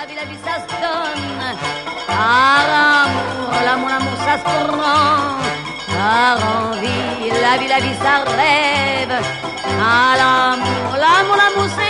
la vie, ça se donne. Par l'amour, ça se prend. Par envie, la vie, ça rêve. À l'amour, l'amour, c'est